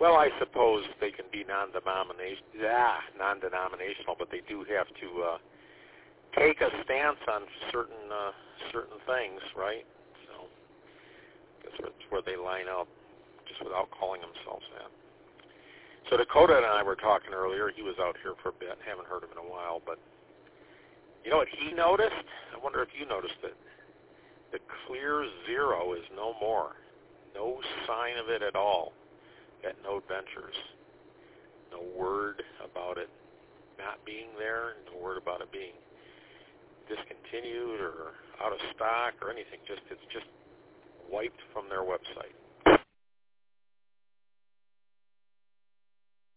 Well, I suppose they can be non-denominational, but they do have to take a stance on certain things, right? So I guess that's where they line up, just without calling themselves that. So Dakota and I were talking earlier. He was out here for a bit. Haven't heard him in a while, but you know what he noticed? I wonder if you noticed it. The clear zero is no more. No sign of it at all at Node Ventures. No word about it not being there. No word about it being discontinued or out of stock or anything. It's just wiped from their website.